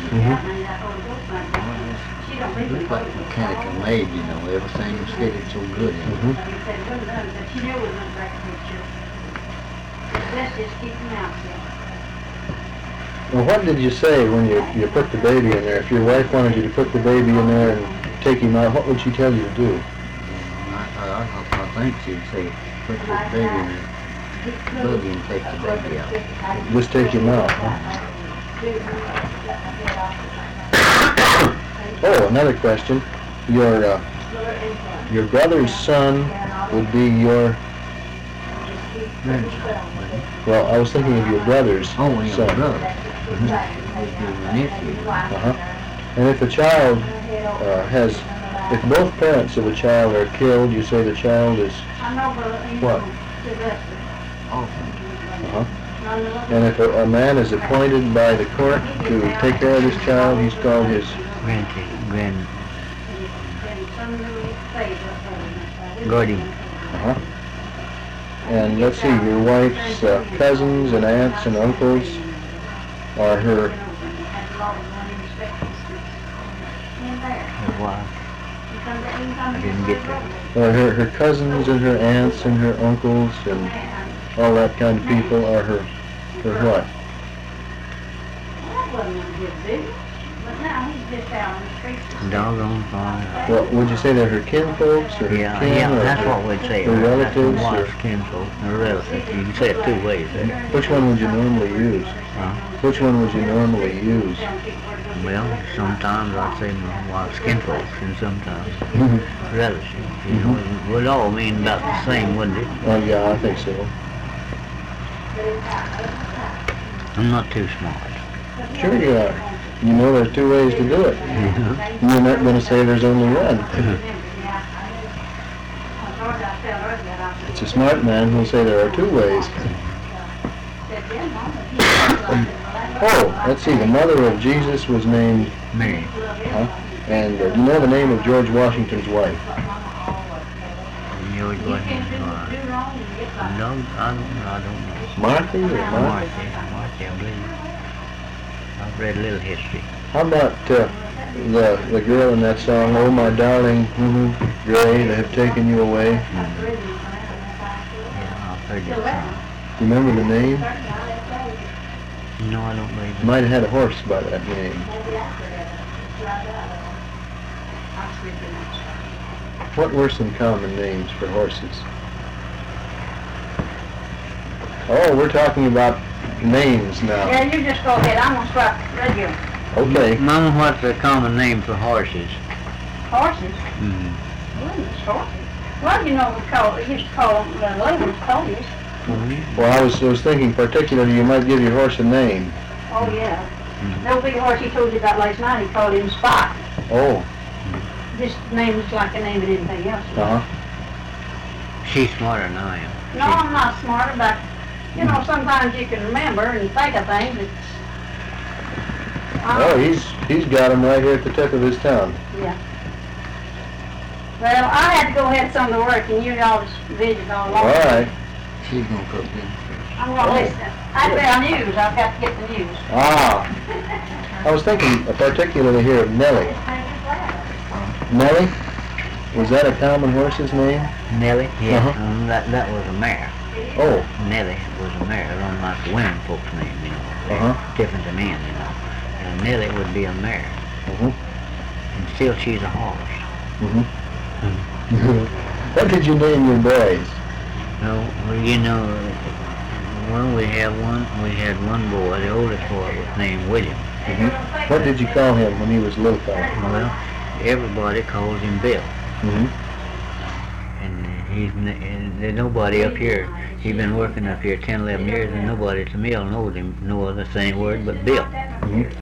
It looks like mechanical made, you know, everything was fitted so good in it. Well, what did you say when you put the baby in there? If your wife wanted you to put the baby in there and take him out, what would she tell you to do? I think she'd say, put the baby in the buggy and take the baby out. Just take him out, huh? Oh, another question. Your brother's son would be your... Well, I was thinking of your brother's son. Your brother. Your nephew. And if a child if both parents of a child are killed, you say the child is what? And if a man is appointed by the court to take care of this child, he's called his guardian. And let's see, your wife's cousins and aunts and uncles are her... I didn't get that. Her cousins and her aunts and her uncles and all that kind of people are her what? Doggone fine. Well, would you say they're her kinfolks or yeah, her kin? Yeah, that's what we'd say. Her relatives? Her kinfolk, her relatives. You can say it two ways there. Which one would you normally use? Which one would you normally use? Well, sometimes I'd say my wife's kinfolks, and sometimes relatives. You know, it would all mean about the same, wouldn't it? Oh, yeah, I think so. I'm not too smart. Sure you are. You know there's two ways to do it. You're not going to say there's only one. It's a smart man who'll say there are two ways. Oh, let's see. The mother of Jesus was named Mary. And you know the name of George Washington's wife? George Washington's wife. I don't know. Martha or Martha? Martha, I believe. I've read a little history. How about the girl in that song, "Oh My Darling, Gray, they have taken you away"? Yeah, I've heard that song. You remember the name? No, I don't believe it. Might have had a horse by that name. What were some common names for horses? Oh, we're talking about names now. Yeah, you just go ahead. I'm going to stop the radio. Okay. Mama, what's the common name for horses? Horses? Horses? Well, you know, we used to call them the little ones ponies. Well, I was thinking particularly you might give your horse a name. Oh, yeah. The big horse he told you about last night, he called him Spot. Oh. This name is like a name of anything else. She's smarter than I am. No, I'm not smart about, you know, sometimes you can remember and think of things. Oh, he's got him right here at the tip of his tongue. Yeah. Well, I had to go ahead some of the work, and you all just visit all along. All right. She's going to cook them. I'm going to listen. I found news. I've got to get the news. I was thinking particularly here of Nellie. Nellie? Was that a common horse's name? Nellie? Yeah. That was a mare. Oh. Nellie was a mare, unlike the women folks' name, you know. Different than men, you know. And Nellie would be a mare. And still she's a horse. What did you name your boys? No, well, you know, we had one boy, the oldest boy was named William. What did you call him when he was a little fella? Well, everybody calls him Bill. And there's nobody up here. He's been working up here 10, 11 years, and nobody at the mill knows him no other same word but Bill.